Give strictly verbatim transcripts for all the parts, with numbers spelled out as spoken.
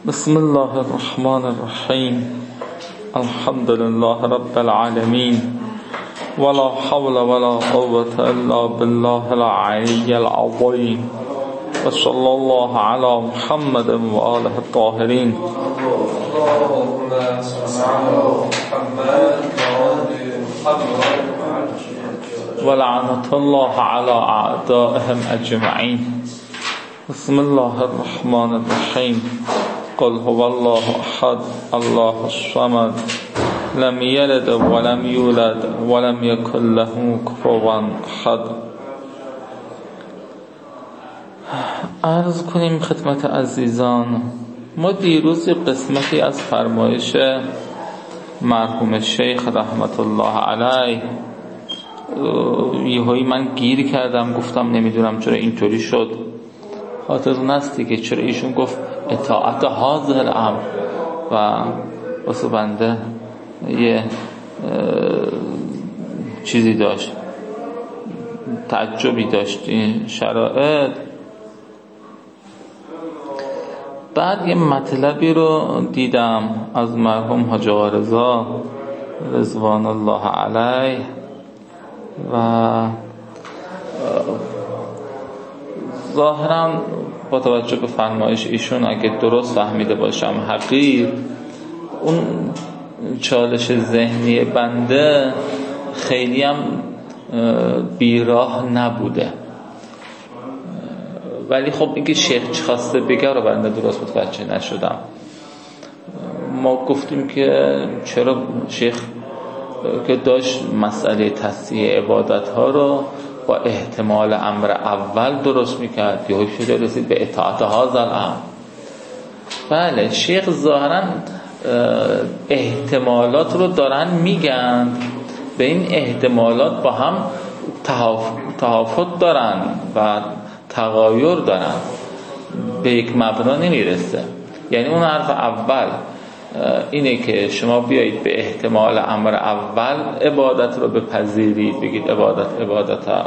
بسم الله الرحمن الرحیم. الحمد لله رب العالمین ولا حول ولا قوة الا بالله العلی العظیم و صلی الله علی محمد و آله الطاهرین. ولعنة الله على اعدائهم اجمعین. بسم الله الرحمن الرحیم. قل هو الله احد الله الصمد لم یلد ولم یولد ولم یکن له کفوا احد. عرض کنیم خدمت عزیزان، ما دیروز قسمتی از فرمایش مرحوم شیخ رحمت الله علیه یهویی من گیر کردم، گفتم نمیدونم چرا اینطوری شد. خاطرتون هست دیگه چرا ایشون گفت اطاعت حاضر الامر و واسه بنده یه چیزی داشت، تعجبی داشت این شرایط. بعد یه مطلبی رو دیدم از مرحوم حاج آقا رضا رضوان الله علیه و ظاهرا با توجه به فرمایش ایشون اگه درست فهمیده باشم حقیر، اون چالش ذهنی بنده خیلی هم بیراه نبوده، ولی خب اینکه شیخ چی خواسته بگه رو بنده درست متوجه نشدم. ما گفتیم که چرا شیخ که داشت مسئله تصحیح عبادت ها رو با احتمال امر اول درست میکرد، یهو شده رسید به اطاعت هذا الامر. بله، شیخ ظاهرا احتمالات رو دارن میگن، به این احتمالات با هم تهافت دارن و تغایر دارن، به یک مبنا نمیرسه. یعنی اون حرف اول اینه که شما بیایید به احتمال امر اول عبادت رو بپذیرید، بگید عبادت عبادت ها،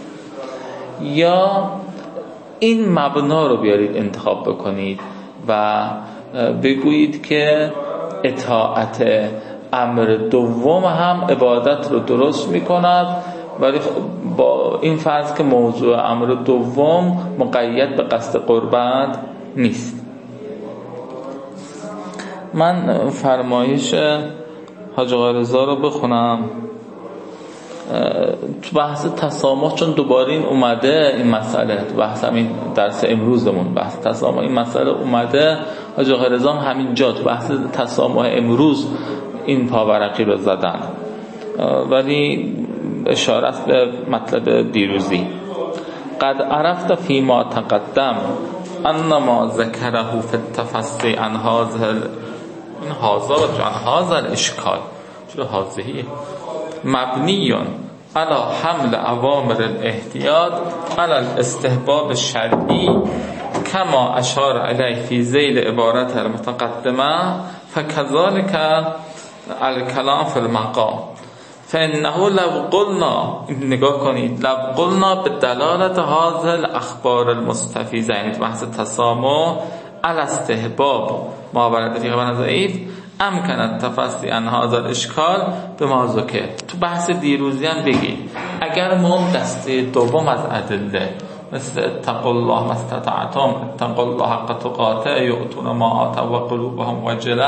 یا این مبنا رو بیارید انتخاب بکنید و بگویید که اطاعت امر دوم هم عبادت رو درست میکند، ولی با این فرض که موضوع امر دوم مقید به قصد قربت نیست. من فرمایش حاج آقا رضا رو بخونم تو بحث تسامح، چون دوباره این اومده این مسئله تو بحث همین درس امروزمون، بحث تسامح این مسئله اومده. حاج آقا رضا هم همین جا تو بحث تسامح امروز این پاورقی رو زدن، ولی اشارت به مطلب دیروزی. قد عرفت فیما تقدم انما ذکره فی التفصیل عن هذا این هازا و جان هازا الاشکال چرا هازهیه مبنیون علی حمل اوامر الاحتیاط علی الاستحباب الشرعی کما اشار علیه فی ذیل عبارت المتقدمه فکذالک الکلام فی المقام فانه لو قلنا، نگاه کنید، لو قلنا به دلالت هذا الاخبار المستفیضه، یعنی بحث تسامح علی استحباب ما ورد فی خبر ضعیف امکن التفصیل عن هذا الاشکال به ما ذکر. تو بحث دیروزی هم بگید اگر ما دسته دوم از ادله مثل اتقوا الله ما استطعتم اتقوا الله حق تقاته یؤتون ما آتوا و قلوبهم وجله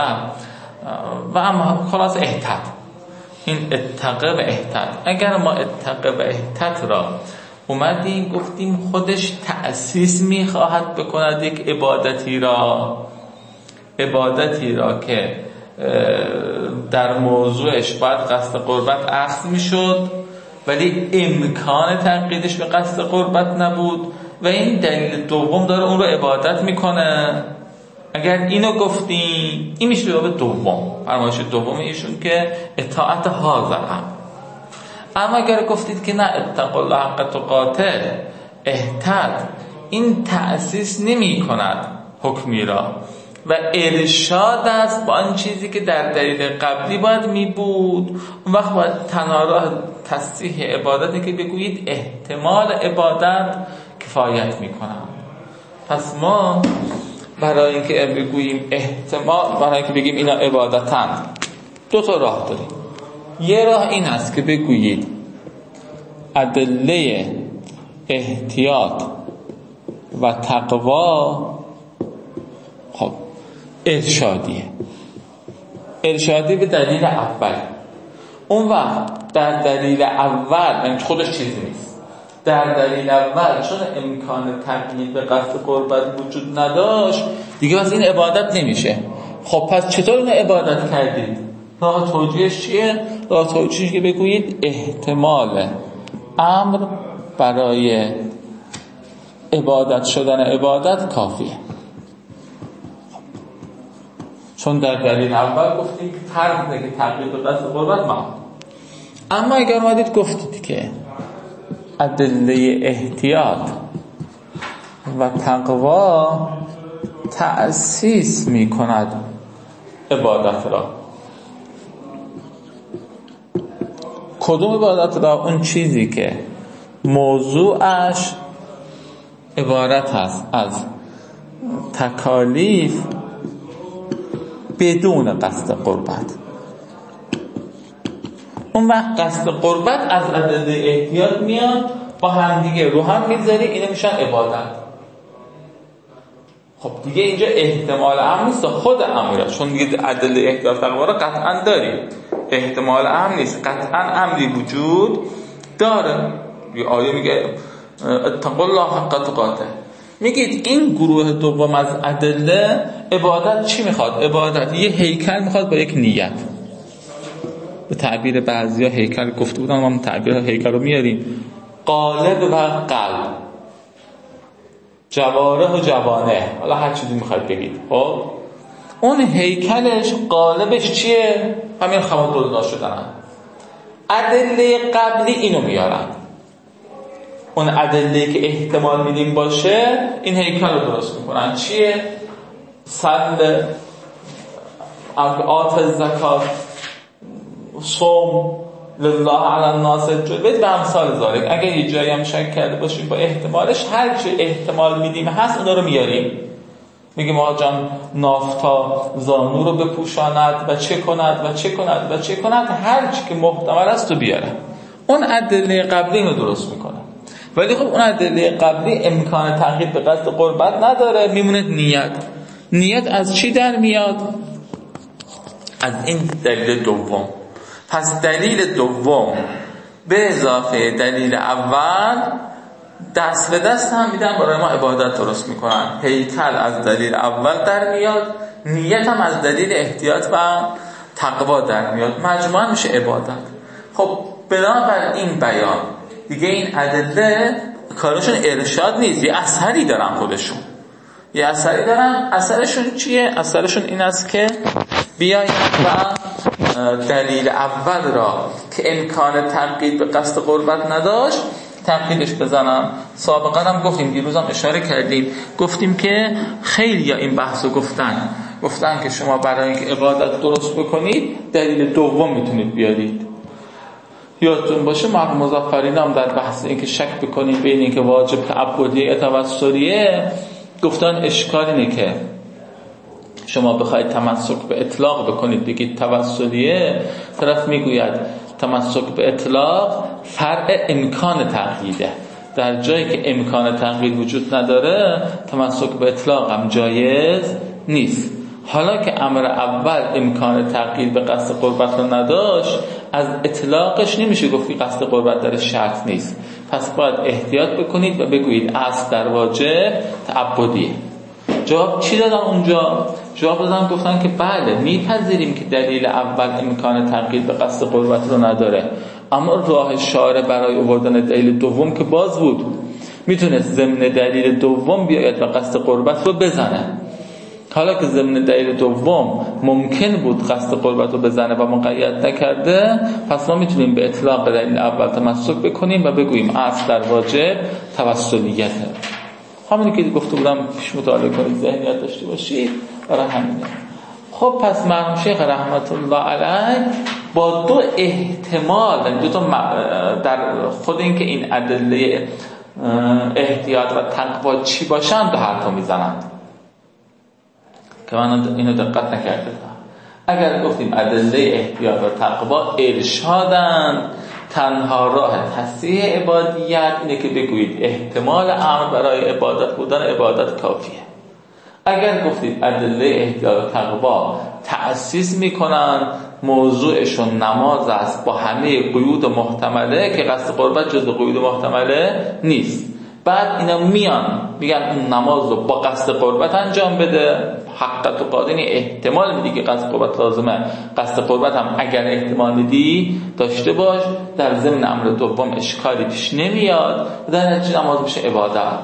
و اما خلاص احتط، این اتقه و احتط، اگر ما اتقه و احتط را اومدیم گفتیم خودش تأسیس میخواهد بکند یک عبادتی را عبادتی را که در موضوعش باید قصد قربت اخذ میشد ولی امکان تقییدش به قصد قربت نبود و این دلیل دوم داره اون رو عبادت میکنه. اگر اینو گفتیم این میشه به دوم، فرمایش دوم ایشون که اطاعت حاضر هم. اما اگر گفتید که نه اتقوا الله حق تقاته احتط، این تأسیس نمی کند حکمی را و ارشاد است با آن چیزی که در دلیل قبلی باید می بود، اون وقت باید تنها راه تصحیح عبادتی که بگویید احتمال عبادت کفایت می کنند. پس ما برای اینکه بگوییم احتمال، برای اینکه بگیم اینا عبادتن، دو تا راه داریم. یه راه این است که بگویید ادله احتیاط و تقوا خب ارشادیه، ارشادی به دلیل اول. اون وقت در دلیل اول، یعنی خودش چیزی نیست، در دلیل اول چون امکان تقیید به قصد قربت وجود نداشت دیگه بس این عبادت نمیشه. خب پس چطور این عبادت کردید؟ راه توجیهش چیه؟ راه توجیهش که بگویید احتمال امر برای عبادت شدن عبادت کافیه. چون در دلیل اول گفتیم فرض که تقیید به قصد قربت محال. اما اگر اومدید گفتید که ادله احتیاط و تقوا تأسیس می کند عبادت را، کدوم عبادت را؟ اون چیزی که موضوعش عبارت هست از تکالیف بدون قصد قربت. اون وقت قصد قربت از ادله احتیاط میاد، با هم دیگه رو هم میذاری، اینا میشن عبادت. خب دیگه اینجا احتمال امر نیست، خود امره، چون دیگه ادله احتیاط تقوا رو قطعا داری، احتمال امر نیست، قطعا امری وجود داره. یه آیه میگه اتقوا الله حق تقاته. میگید این گروه دوم از ادله عبادت چی میخواد؟ عبادت یه هیکل میخواد با یک نیت. به تعبیر بعضیا هیکل گفته بودن، ما تعبیر هیکل رو میاریم قالب و قلب، جواره و جوانه، حالا هر چیزی میخواد بگید. خب اون هیکلش قالبش چیه؟ همین خمال شدن. ادله قبلی اینو میارن، اون ادله که احتمال میدیم باشه این هیکل رو درست میکنن. چیه؟ صل، آت زکات، صوم لله علی الناس، جلوه به امثال ذالک. اگر یه جایی هم شک کرده باشیم با احتمالش، هر چی احتمال میدیم هست اونا رو میاریم، میگیم آقا جان نافتا زانو رو بپوشاند و چه کند و چه کند و چه کند، هر چی که محتمل است رو بیاره. اون ادله قبلی رو درست میکنه. ولی خب اون ادله قبلی امکان تقیید به قصد قربت نداره، میمونه نیت. نیت از چی در میاد؟ از این دلیل دوم. پس دلیل دوم به اضافه دلیل اول دست به دست هم میدن برای ما عبادت درست میکنن. هیکل از دلیل اول در میاد، نیت هم از دلیل احتیاط و تقوا در میاد، مجموعاً میشه عبادت. خب بنابر این بیان دیگه این ادله کارشون ارشاد نیست، یه اثری دارن خودشون، یه اثری دارن. اثرشون چیه؟ اثرشون این است که بیاین و دلیل اول را که امکان تقیید به قصد قربت نداشت تقییدش بزنن. سابقا هم گفتیم، دیروز هم اشاره کردیم، گفتیم که خیلی یا این بحثو گفتن گفتن که شما برای اینکه عبادت درست بکنید دلیل دوم میتونید بیارید. یادتون باشه مرحوم مظفرین هم در بحث اینکه شک بکنید بین اینکه واجب تعبدیه یا توسلیه گفتن اشکال اینه که شما بخواید تمسک به اطلاق بکنید بگید توسلیه، طرف میگوید تمسک به اطلاق فرع امکان تقییده، در جایی که امکان تقیید وجود نداره تمسک به اطلاق هم جایز نیست. حالا که امر اول امکان تقیید به قصد قربت رو نداشت، از اطلاقش نمیشه گفت قصد قربت در شرط نیست، پس باید احتیاط بکنید و بگویید اصل در واجب تعبدیه. جواب چی دادن اونجا؟ جواب دادن گفتن که بله میپذیریم که دلیل اول امکان تقیید به قصد قربت رو نداره، اما راه شارع برای آوردن دلیل دوم که باز بود، میتونه ضمن دلیل دوم بیاید و قصد قربت رو بزنه. حالا که ضمن دلیل دوم ممکن بود قصد قربت رو بزنه و مقید نکرده، پس ما میتونیم به اطلاق دلیل اول تمسک بکنیم و بگوییم اصل در واجب توسلیته. همونی که گفته بودم پیش مطالعه کنید، ذهنیت داشته باشید، برای همینه. خب پس مرحوم شیخ رحمت الله علیه با دو احتمال، دو تا در خود این که این ادله احتیاط و تقوا چی باشن دو حرفا میزنند. که من اینو دقت نکرده بودم. اگر گفتیم ادله احتیاط و تقوا ارشادن، تنها راه تصحیح عبادیت اینه که بگویید احتمال امر برای عبادت بودن عبادت کافیه. اگر گفتید ادله احتیاط و تقوا تأسیس میکنن، موضوعشون نماز است با همه قیود محتمله که قصد قربت جز قیود محتمله نیست. بعد اینا میان میگن اون نماز رو با قصد قربت انجام بده، حقیقت و قاعده احتمال میدی که قصد قربت لازمه، قصد قربت هم اگر احتمال میدی داشته باش، در ضمن امر دوم اشکالی پیش نمیاد، در نتیجه نماز میشه عبادت.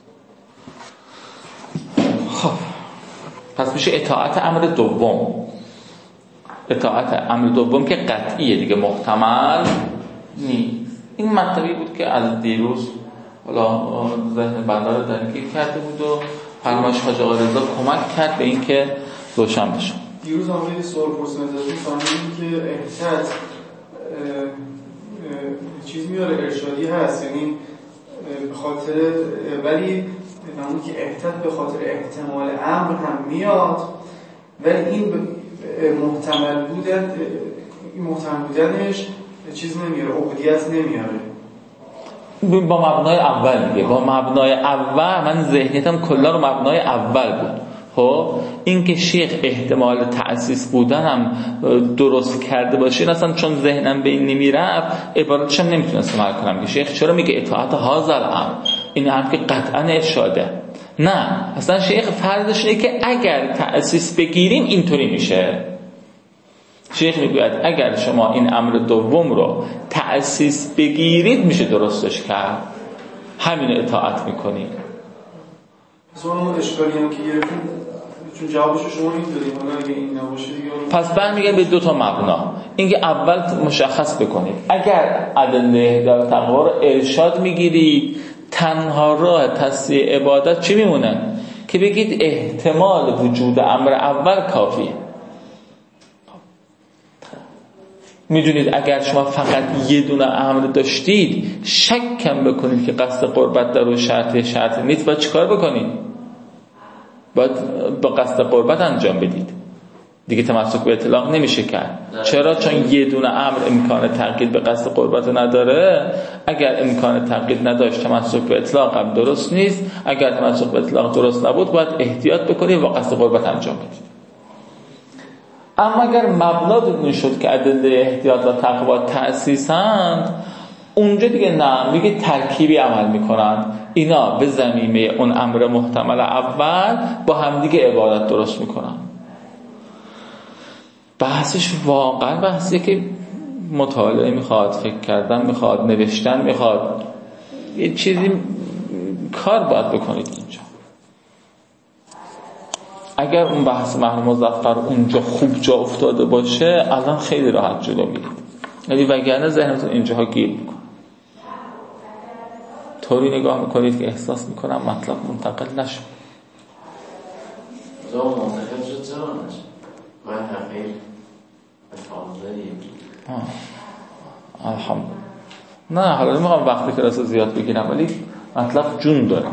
خب پس میشه اطاعت امر دوم، اطاعت امر دوم که قطعیه دیگه، محتمل نیست. این مطلبی بود که از دیروز حالا ذهن بنده رو درگیر کرده بود و فرمایش حاج آقا رضا کمک کرد به این که روشن بشه. دیروز هم یه سوال پرسیدم ازتون، فهمیدیم که احتیاط چیز میاره ارشادی هست، یعنی به خاطر، ولی همون که احتیاط به خاطر احتمال امر هم میاد، ولی این محتمل بودن، این محتمل بودنش چیز نمیاره، عبودیت نمیاره. با مبنای اول دیگه، با مبنای اول من ذهنیتم کلا رو مبنای اول بود. خب این که شیخ احتمال تأسیس بودنم درست کرده باشه، اصلا چون ذهنم به این نمیرفت عبارتش هم نمیتونستم حل کنم که شیخ چرا میگه اطاعت هذا الامر، این هم که قطعا ارشاده. نه، اصلا شیخ فرضش اینه که اگر تأسیس بگیریم اینطوری میشه. شیخ میگوید اگر شما این امر دوم رو تأسیس بگیرید میشه درستش کرد، همین اطاعت میکنید. پس اون اشکالی هم که گرفتیم چون جوابش شما این دادیم، حالا اگه این نباشه دیگه پس برمیگه به دو تا مبنا. اینکه اول مشخص بکنید اگر ادله در تقوا رو ارشاد میگیرید، تنها راه تصحیح عبادت چی میمونه؟ که بگید احتمال وجود امر اول کافیه. میدونید اگر شما فقط یه دونه امر داشتید، شک کم بکنید که قصد قربت در اون شرط شرط نیست، باید چیکار بکنید؟ باید با قصد قربت انجام بدید دیگه. تمسک به اطلاق نمیشه کرد. چرا؟ چون یه دونه امر امکان تقیید به قصد قربت نداره. اگر امکان تقیید نداشت تمسک به اطلاق هم درست نیست. اگر تمسک به اطلاق درست نبود باید احتیاط بکنید و قصد قربت انجام بدید. اما اگر مبنا دون شد که ادله احتیاط و تقوا تأسیسند، اونجا دیگه نه، میگه ترکیبی عمل میکنن اینا به ضمیمه اون امر محتمل اول با هم دیگه عبادت درست میکنن. بحثش واقعا بحثیه که مطالعه میخواد، فکر کردن میخواد، نوشتن میخواد، یه چیزی کار باید بکنید اینجا. اگر اون بحث محل مظفر اونجا خوب جا افتاده باشه الان خیلی راحت جلو میرید، یعنی وگرنه ذهنتون اینجاها گیر میکنه. طوری نگاه میکنید که احساس میکنم مطلب منتقل نشد. زمان منتقل شد چرا نشد؟ من حقیق ها الحمدلله. نه حالا نمیخوام وقتی که رسو زیاد بگیرم، ولی مطلب جون دارم.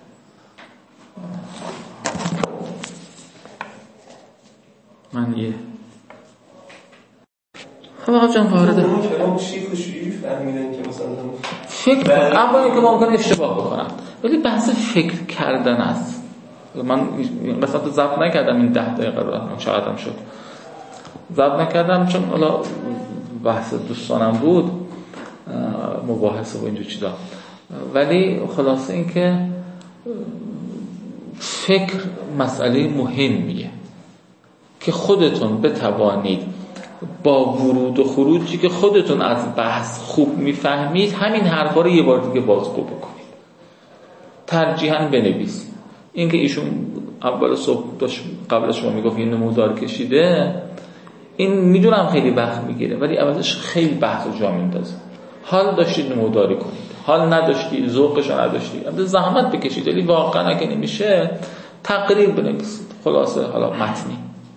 من یه خب آقا جان وارده کلام شیخ و شیعی فهمیدن که مثلا فکر اولی که ممکنه اشتباه بکنم، ولی بحث فکر کردن است. من قسمت رو ضبط نکردم، این ده دقیقه رو چقدر هم شد ضبط نکردم چون حالا بحث دوستانم بود، مباحثه و اینجور چیزا. ولی خلاصه این که فکر مسئله مهمیه که خودتون بتوانید با ورود و خروجی که خودتون از بحث خوب میفهمید همین حرفا رو یه بار دیگه بازگو بکنید، ترجیحاً بنویسید. این که ایشون اول صبح داشت قبل شما میگفت این نمودار کشیده، این میدونم خیلی وقت میگیره ولی اولش خیلی بحث و جا میندازه. حال داشتید نموداری کنید، حال نداشتید ذوقش نداشتید اما زحمت بکشید، ولی واقعا اگه نمیشه تقریر بنویسید، خلاصه حالا متنی،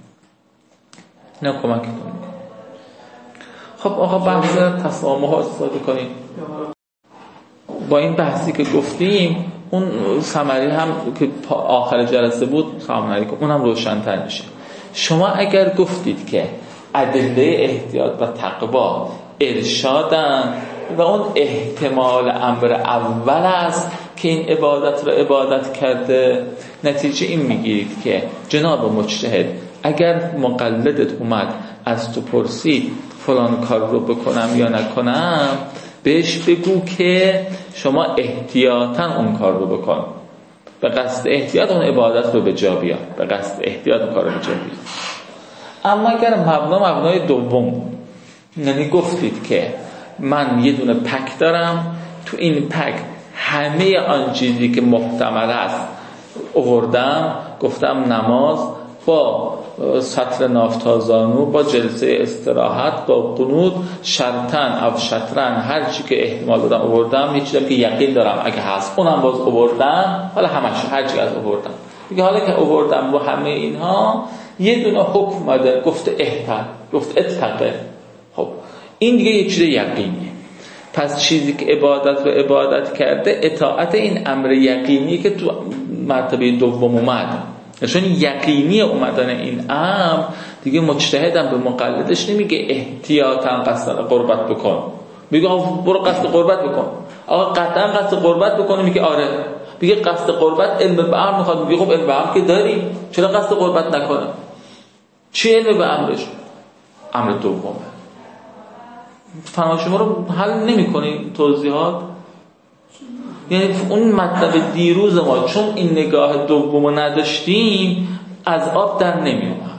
نه کمکتون میکنه. خب آقا بحث تسامح ها استفاده کنیم. با این بحثی که گفتیم اون ثمری هم که آخر جلسه بود سلام علیکم اونم روشن‌تر میشه. شما اگر گفتید که ادله احتیاط و تقوا ارشادن و اون احتمال امر اول است که این عبادت رو عبادت کرده، نتیجه این میگیرید که جناب مجتهد اگر مقلدت اومد از تو پرسید فلان کار رو بکنم یا نکنم، بهش بگو که شما احتیاطاً اون کار رو بکن، به قصد احتیاط اون عبادت رو به جا بیار، به قصد احتیاط اون کار رو به جا بیار. اما اگر مبنا مبنای دوم، یعنی گفتید که من یه دونه پک دارم، تو این پک همه آن چیزی که محتمل است آوردم، گفتم نماز با سطر نافتازانو، با جلسه استراحت، با قنوت، شرطن او شطرن، هر چی که احتمال دادم آوردم، یه چیزی که یقین دارم اگه هست اونم باز آوردم، حالا همش هر چی از آوردم دیگه. حالا که آوردم با همه اینها یه دونه حکم اومده گفته احتر، گفته اتقه، خب این دیگه یه چیز یقینیه. پس چیزی که عبادت رو عبادت کرده اطاعت این امر یقینی که تو مرتبه دوم اومد، چون یقینی اومدن این امر دیگه مجتهدم به مقلدش نمیگه احتیاطاً قصد قربت بکن، میگه برو قصد قربت بکن. آقا قطعا قصد قربت بکنه، میگه آره. میگه قصد قربت علم به امر میخواد، میگه خب علم به امر که داری، چرا قصد قربت نکنه؟ چی علم به امرش؟ امر دومه. فهم شما رو حل نمی‌کنی توضیحات؟ یعنی اون مطلب دیروز ما چون این نگاه دومو نداشتیم از آب در نمی‌اومد.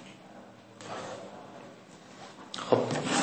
خب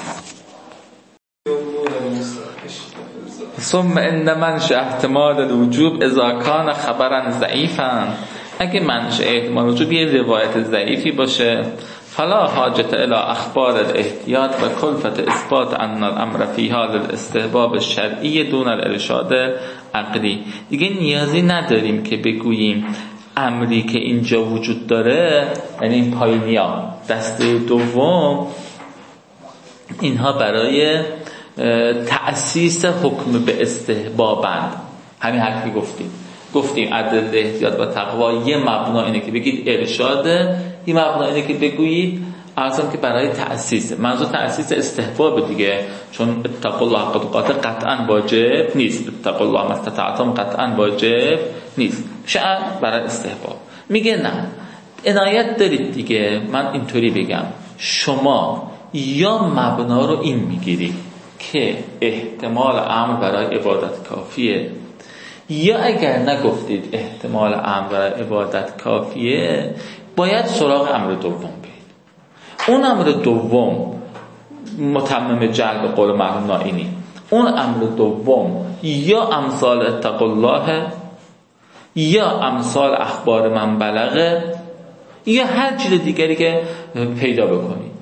ثم ان منشأ احتمال الوجوب اذا كان خبرا ضعیفا، اگه منشأ احتمال الوجوب یه روایت ضعیفی باشه، فلا حاجت الى اخبار الاحتیاط و کلفت اثبات ان الامر فی حال الاستحباب الشرعی دون الارشاد عقلی، دیگه نیازی نداریم که بگوییم امری که اینجا وجود داره، یعنی این پایینیا دسته دوم، اینها برای تأسیس حکم به استحبابند. همین حرفی گفتیم گفتیم ادله احتیاط و تقوا یه مبنا اینه که بگید ارشاده، یه مبنا اینه که بگویید اصلا که برای تأسیس، منظور تأسیس استحباب دیگه، چون اتقوا الله حق تقاته قطعا واجب نیست، اتقوا الله ما استطعتم قطعا واجب نیست، شأن برای استحباب. میگه نه، عنایت دارید دیگه، من اینطوری بگم، شما یا مبنا رو این میگیرید که احتمال امر برای عبادت کافیه، یا اگر نگفتید احتمال امر برای عبادت کافیه، باید سراغ امر دوم برید. اون امر دوم متمم جلب قول مرحوم نائینی، اون امر دوم یا امثال اتقوا الله، یا امثال اخبار من بلغه، یا هر چیز دیگری که پیدا بکنید.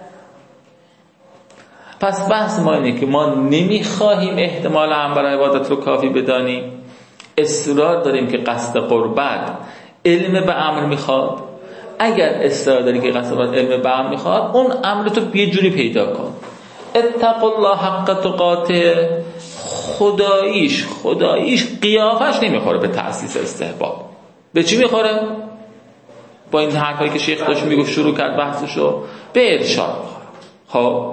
پس بحث ما اینه که ما نمیخواهیم احتمال امر برای عبادت رو کافی بدانیم، اصرار داریم که قصد قربت علم به امر میخواد. اگر اصرار داری که قصد قربت علم به امر میخواد، اون امر تو یه جوری پیدا کن. اتقوا الله حق تقاته خداییش خداییش قیافش نمیخوره به تأسیس استحباب. به چی میخوره؟ با این حرفایی که شیخ داشت میگفت شروع کرد بحثشو، به ارشاد میخوره. خب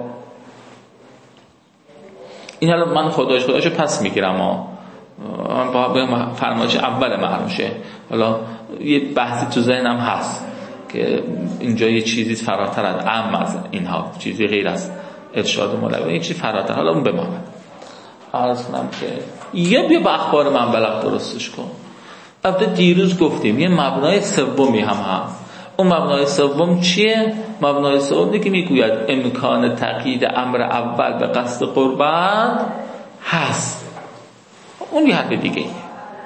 این حالا من خدایش خدایشو پس میگیرم ها، با فرمایش اول مرموشه. حالا یه بحثی تو ذهنم هست که اینجا یه چیزی فراتر از عام از اینها، چیزی غیر از ارشاد مولوی، این چیزی فراتر، حالا اون بماند. عرض کنم که یا بیا به اخبار من بلغ درستش کن. البته دیروز گفتیم یه مبنای سومی هم هست. اون مبنای سوم چیه؟ مبنای سومی که میگوید امکان تقیید امر اول به قصد قربت هست. اون یه حرف دیگه ایه.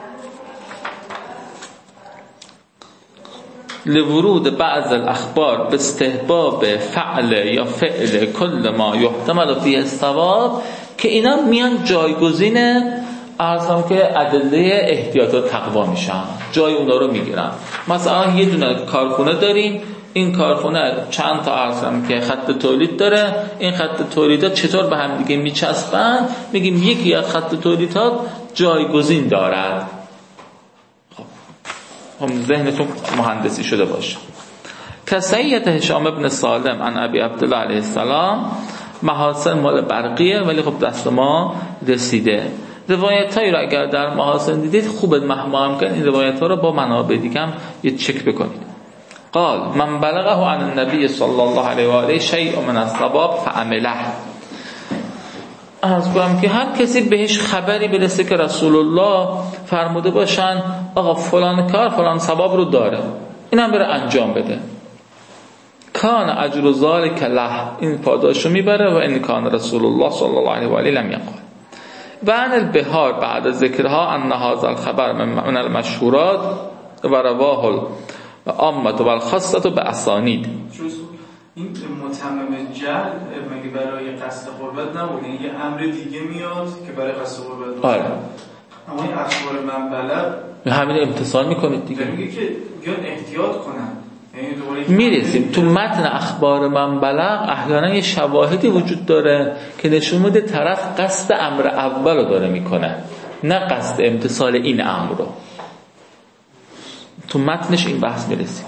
لورود بعض الاخبار به استحباب فعل یا فعل کل ما یحتمل فیه الصواب، که اینا میان جایگزین ارزم که ادله احتیاط و تقوا میشن، جای اونا رو میگیرن. مثلا یه دونه کارخونه داریم، این کارخونه چند تا ارزم که خط تولید داره، این خط تولیدات چطور به هم دیگه میچسبن؟ میگیم یکی از خط تولیدات جایگزین دارد. هم ذهنتون مهندسی شده باشه. کسیت هشام ابن سالم عن ابی عبدالله علیه السلام محاسن مال برقیه ولی خب دست ما رسیده. روایت هایی را اگر در محاسن دیدید خوبه محمام کن این روایت ها را با منابع دیگه هم یه چک بکنید. قال من بلغه عن النبی صلی الله علیه و آله شیء من الصواب فعمله. از گفتم که هر کسی بهش خبری برسه که رسول الله فرموده باشن آقا فلان کار فلان ثواب رو داره، اینم بره انجام بده، کان اجر ذلک له، این پاداشو میبره. و ان کان رسول الله صلی الله علیه و آله لم یقل. و عن البهار بعد ذکرها ان هذا الخبر من المشهورات و رواه العامه و الخاصه باسانید. این متمم جعل مگه برای قصد قربت نبود؟ یه امر دیگه میاد که برای قصد قربت. آره. اما این اخبار من بلغ همین امتثال میکنید دیگه. میگه که بیان احتیاط کنن. میرسیم تو متن اخبار من بلغ احیانا یه شواهدی وجود داره که نشون میده طرف قصد امر اول رو داره میکنه، نه قصد امتثال این امر رو. تو متنش این بحث میرسیم.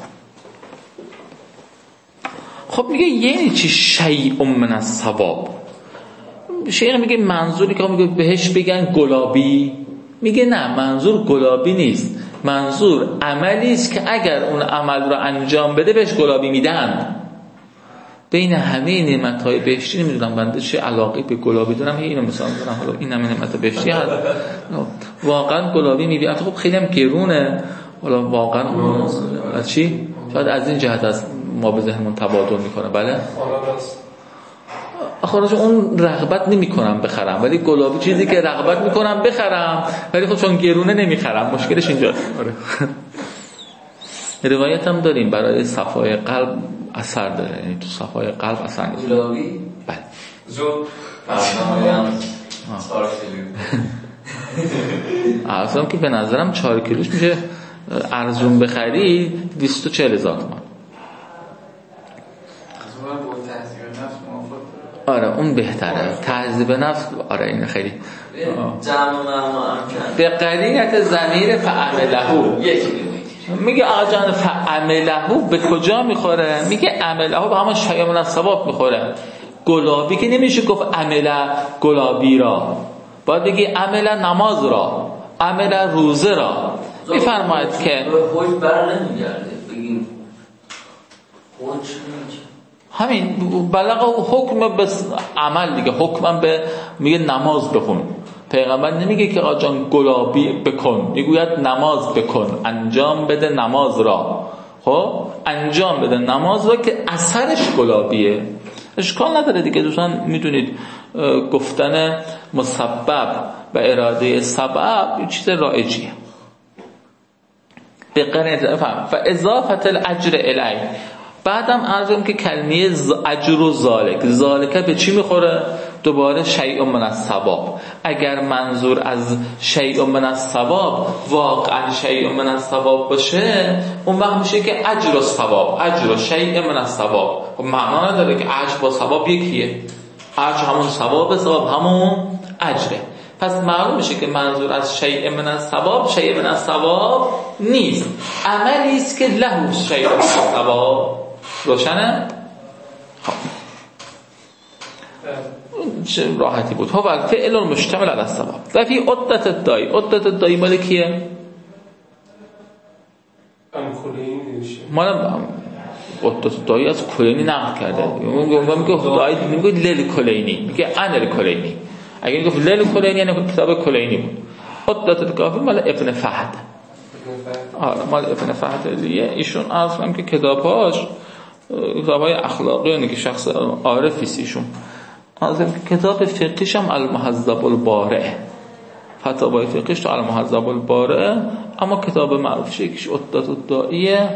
خب میگه یعنی چی شیء من الثواب؟ شیخ میگه منظوری که میگه بهش بگن گلابی، میگه نه منظور گلابی نیست، منظور عملی است که اگر اون عمل رو انجام بده بهش گلابی میدن. بین همه نعمت‌های بهشتی نمیدونم بنده چه علاقه به گلابی دارم، اینو مثلا دارم حالا این همه نعمت بهشتی هست واقعا گلابی میبینم. خب خیلی هم گرونه، حالا واقعا از چی شاید از این جهت از ما به ذهنمون تبادل میکنه. بله آخرش اون رغبت نمی کنم بخرم، ولی گلابی چیزی که رغبت میکنم بخرم ولی خب چون گرونه نمیخرم. مشکلش اینجاست. آره. روایت هم داریم برای صفای قلب اثر داره، یعنی تو صفای قلب اثر نیست. گلابی؟ بله. زود فرمایان چهار کیلو. اصلا که به نظرم چهار کیلوش میشه ارزون بخری دویست و چهل هزار تومان. آره اون بهتره. تهذیب نفس آره این خیلی به قرینت ضمیر فعمله یکی میگه آقا جان فعمله به کجا میخوره؟ میگه عمله به همون شیء من الثواب میخوره. گلابی که نمیشه گفت عمله گلابی را، باید بگی عمله نماز را، عمله روزه را. میفرماید که حج بر نمیگرده بگیم حج همین بلغه حکم به عمل دیگه، حکمم به میگه نماز بخون. پیغمبر نمیگه که آقا جان گلابی بکن، میگوید نماز بکن، انجام بده نماز را. خب انجام بده نماز را که اثرش گلابیه. اشکال نداره دیگه. دوستان میدونید گفتن مسبب و اراده سبب یه چیز رایجیه. به قرینه فهم و اضافت الاجر الی. بعدم عرضم که کلمه اجر و ذالک، ذالک به چی میخوره؟ دوباره شیء من الثواب. اگر منظور از شیء من الثواب واقعا شیء من الثواب باشه، اون وقت میشه که اجر و ثواب، اجر و شیء من الثواب. خب معنا نداره که اجر با ثواب یکیه. اجر همون ثواب، ثواب همون اجره. پس معلوم میشه که منظور از شیء من الثواب شیء من الثواب نیست، عملی است که له شیء من الثواب. روشنه؟ خب چه راحتی بود. هو الفعل المشتمل علی الثواب و فی عدت الدای. عدت الدای مال کیه؟ ام کلینی میشه. مال عدت الدای از کلینی نقل کرده. میگم میگه دای میگه لیل کلینی، میگه ان کلینی. اگه میگه لیل کلینی یعنی کتاب کلینی بود. عدت الکافی مال ابن فهد. آره مال ابن فهد لیه. ایشون اصلا که کتاباش کتابای اخلاقی یعنی که شخص عارفی ایشون. از کتاب فقهیش هم المهذب البارع، فتاوای فقهیش تو المهذب البارع، اما کتاب معروفش یکیش عدت الدائیه.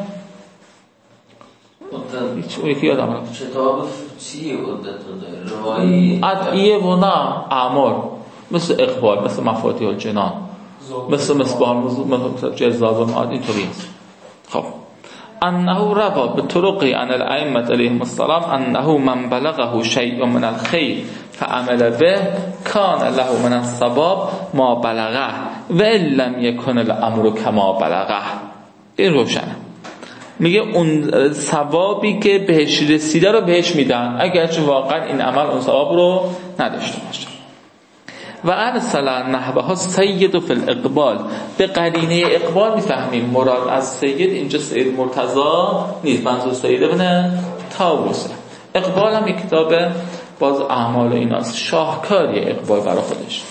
هیچ یکی یادم رفت. کتاب چیه عدت الدائیه؟ روایی ادعیه و نه اعمال، مثل اقبال، مثل مفاتیح الجنان، مثل مصباح مثل جزاز و معاد. اینطوری است. خب انه روا به طرقی عن الائمه علیهم السلام انه من بلغه شیء من الخیر فعمل به کان له من الثواب ما بلغه و ان لم یکن الامر کما بلغه. این روشنه. میگه اون ثوابی که بهش رسیده رو بهش میدن اگرچه واقعا این عمل اون ثواب رو نداشته باشه. و ارسل نحبها سید فی الاقبال، به قرینه اقبال میفهمیم مراد از سید اینجا سید مرتضی نیست، منظور سید ابن طاووسه. اقبال هم یک کتاب باز اعمال ایناست، شاهکاری اقبال برای خودش.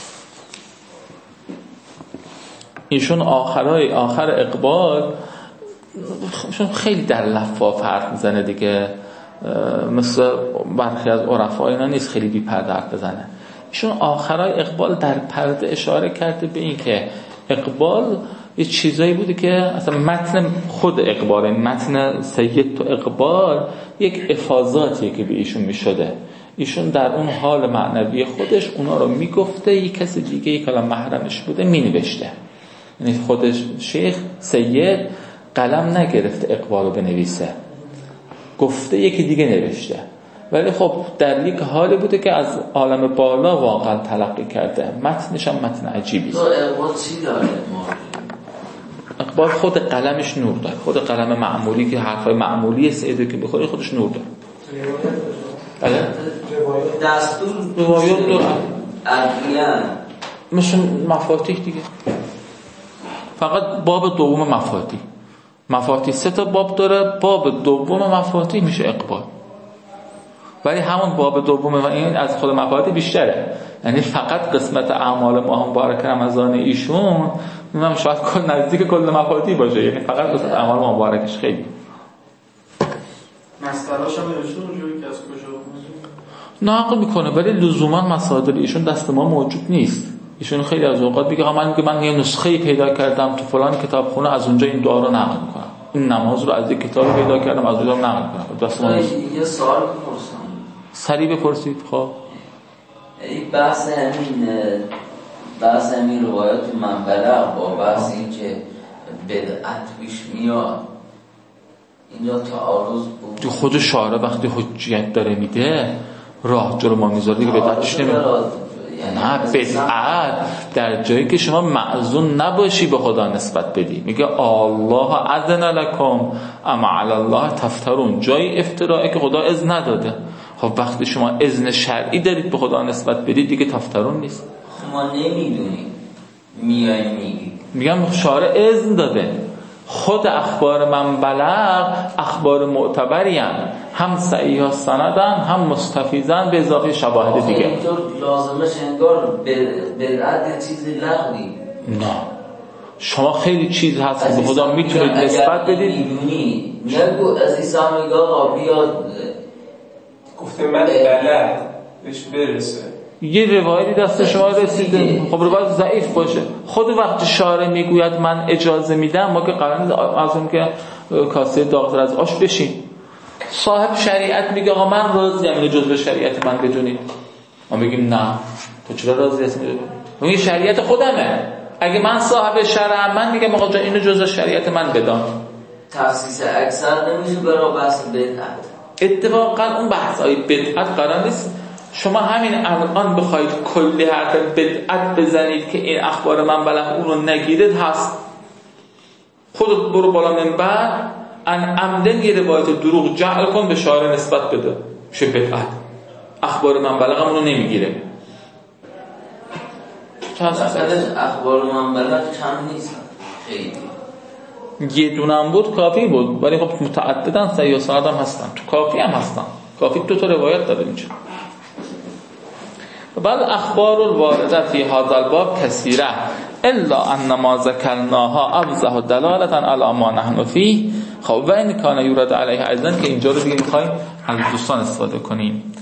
ایشون آخرای آخر اقبال خیلی در لفاف حرف میزنه دیگه، مثل برخی از عرفا اینا نیست خیلی بی پرده حرف بزنه. ایشون آخرای اقبال در پرده اشاره کرده به این که اقبال یه چیزایی بوده که اصلا متن خود اقبال، متن سید تو اقبال یک افاضاتیه که به ایشون میشده. ایشون در اون حال معنوی خودش اونا رو میگفته، یک کسی دیگه یک کلام محرمش بوده مینوشته. یعنی خودش شیخ سید قلم نگرفته اقبال رو بنویسه، گفته یکی دیگه نوشته، ولی خب در یک حالی بوده که از عالم بالا واقعا تلقی کرده. متنش هم متن عجیبی است. اقبال چی داره؟ اقبال خود قلمش نور داره، خود قلم معمولی که حرفای معمولی سیده که بخوری خودش نور داره. بله؟ دستور روایات داره ادویه مثل مفاتیح دیگه، فقط باب دوم مفاتیح. مفاتیح سه تا باب داره، باب دوم مفاتیح میشه اقبال، ولی همون باب دوم و این از خود مفاتیح بیشتره. یعنی فقط قسمت اعمال ماه مبارک رمضان ایشون میگم شاید کل نزدیک کل مفاتیح باشه، یعنی فقط قسمت اعمال ماه مبارکش خیلی مصدراش هم نوشته اونجوری که از کجا نقل میکنه، ولی لزوما مصادر ایشون دست ما موجود نیست. ایشون خیلی از اوقات میگه من میگه من یه نسخه پیدا کردم تو فلان کتابخونه، از اونجا این دعا رو نقل میکنم، این نماز رو از یک کتاب پیدا کردم از اونجا نقل میکنم. دست ما نیست. یه سوال بپرسم. سریع بپرسید. خب این بحث همین بحث همین روایات منبره با بحث این که بدعت پیش میاد اینجا تعارض بود. خود شارع وقتی حجیت داره میده راه جلو ما میذاره دیگه بدعتش نمیاد. نه بدعت در جایی که شما معذون نباشی به خدا نسبت بدی. میگه الله اذن لکم اما علی الله تفترون، جای افتراعی که خدا اذن نداده. خب وقتی شما اذن شرعی دارید به خدا نسبت بدید دیگه تفترون نیست. ما نمیدونیم میای میگی. میگم شارع اذن داده. خود اخبار من بلغ اخبار معتبری هستند، هم صحیح سندن هم مستفیضن به اضافه شواهد دیگه. اینطور لازمش انگار بدعت چیزی لغوی. نه شما خیلی چیز هست که به خدا میتونید نسبت بدید. میدونی نگو از ایسا میگه آقا بیاد گفته من بلد بهش برسه، یه روایتی دست شما رسیده، خب روایت ضعیف باشه. خود وقتی شارع میگوید من اجازه میدم، ما که قرار نیست از اون که کاسه داغتر از آش بشین. صاحب شریعت میگه آقا من راضی ام اینو جزء شریعت من بدونید، ما میگیم نه تو چرا راضی هستی بدونید؟ این شریعت خودمه، اگه من صاحب شرعم من میگم آقا اینو جزء شریعت من بدان. تخصیص اکثر نمیشه برای بحث بدعت. اتفاقا اون بحث‌های بدعت قرار نیست شما همین الان بخواید کلی حرف بدعت بزنید که این اخبار من بلغ اون رو نگیرید هست. خودت برو بالا منبر ان عمدن یه روایت دروغ جعل کن به شارع نسبت بده، میشه بدعت. اخبار من بلغ اون رو نمیگیره. اخبار من بلغ کم نیست، خیلی یه دونم بود کافی بود، ولی خب متعددن صحیح و سند هم هستن، تو کافی هم هستن. کافی دو تا روایت داره اینجا. بل اخبار الوارده فی هذا الباب کثیره الا ان ما ذکرناها ابزح دلالتا علی ما نحن فیه. خب و این کان یورد علیه ایضا که اینجا رو دیگه می‌خوایم از دوستان استفاده کنیم.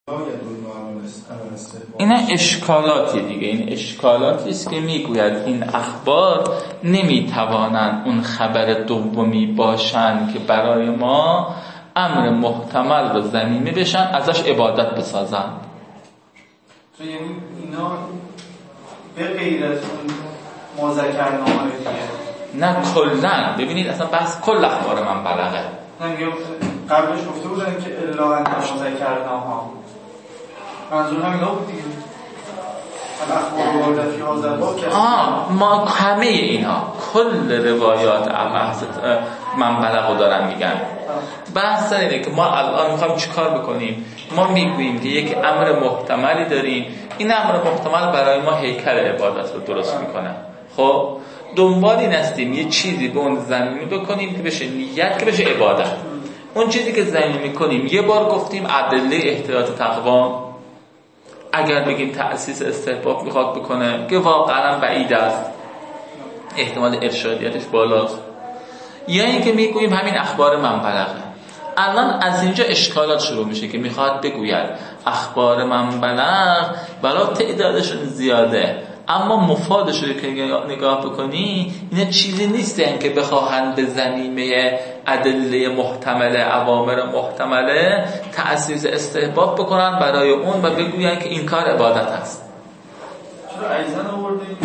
اینا اشکالاتی دیگه، این اشکالاتی است که میگوید این اخبار نمیتوانند اون خبر دومی باشند که برای ما امر محتمل رو ضمیمه بشن ازش عبادت بسازن. تو یعنی اینا به غیر از اون مذکرنامه دیگه نه کلن ببینید اصلا بحث کل اخبار من بلغه. نه میگم قبلش گفته بودن که الا ان مذکرنامه منظور همینا بود دیگه. آه ما همه اینا کل روایات بحث من بلغو دارن میگن. بحث اینه که ما الان میخوایم چیکار بکنیم. ما میگوییم که یک امر محتملی داریم، این امر محتمل برای ما هیکل عبادت رو درست میکنه. خب دنبال این هستیم یه چیزی به اون زمینی بکنیم که بشه نیت، که بشه عبادت. اون چیزی که زمینی میکنیم یه بار گفتیم ادله احتیاط تقوا. اگر بگیم تأسیس استحباب میخواد بکنه که واقعا بعید است، احتمال ارشادیتش بالاست، یا اینکه میگوییم همین اخبار من بلغه. الان از اینجا اشکالات شروع میشه که میخواد بگوید اخبار من بلغ برای تعدادشون زیاده، اما مفادش رو که نگاه بکنی اینا چیزی نیستن که بخواهند به زمینه ادله محتمله، اوامر محتمله تأسیس استحباب بکنن برای اون و بگوین که این کار عبادت است. چرا ایزن آوردیم؟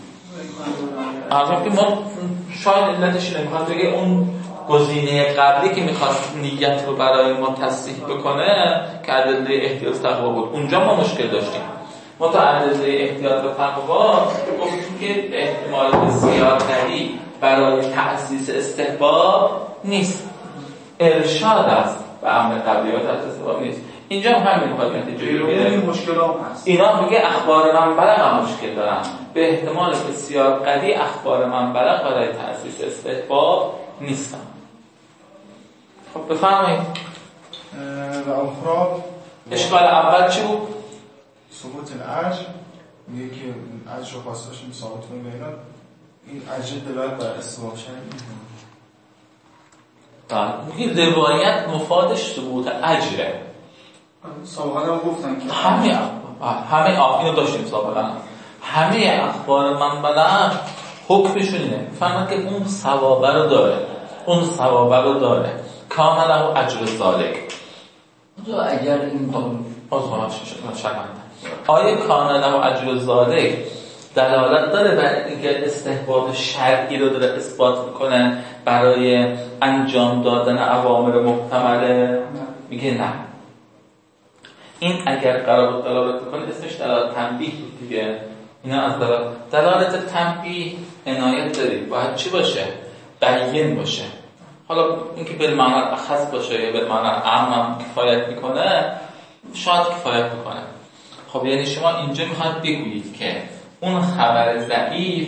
آخه ما شاید علتش اینه میخواد بگه اون گزینه قبلی که میخواد نیت رو برای ما تصحیح بکنه که ادله احتیاط تقوا بود، اونجا ما مشکل داشتیم. ما تا ادله احتیاط و تقوا گفتیم که احتمال بسیار قوی برای تأسیس استحباب نیست، ارشاد است و امر قبلیات استحباب نیست. اینجا هم همین میخواد نتیجه بگیره. این مشکل هم هست. اینا میگه اخبار من بلغ هم مشکل دارن، به احتمال بسیار قوی اخبار من بلغ برای تأسیس استحباب نیستن. خب بفرمایید. و اخرى اشکال اول چی بود؟ ثبوت العجل، میگه که عجل رو خواسته باشیم ثابت کنیم اینا، این عجل دلالت بر استحباب شرعی میگه میگه روایت مفادش ثبوت اجره. سابقا هم گفتن که همه همه آخینو داشتیم سابقا، همه اخبار من بلغ حکمشون اینه، فهمت که اون ثوابه رو داره، اون ثوابه رو داره، کاملا و اجر ذالک. اگر این آیا کاملا و اجر ذالک دلالت داره بر اینکه استحباب شرعی رو داره اثبات میکنه برای انجام دادن اوامر محتمله؟ میگه نه. این اگر قرار بود دلالت کنه اسمش دلالت تنبیه بود دیگه. اینا از دلالت دلالت تنبیه عنایت داریم، باید چی باشه؟ بیان باشه. حالا اینکه به معنی اخص باشه یا به معنی عام هم کفایت میکنه، شاید کفایت میکنه. خب یعنی شما اینجا میخواید بگویید که اون خبر ضعیف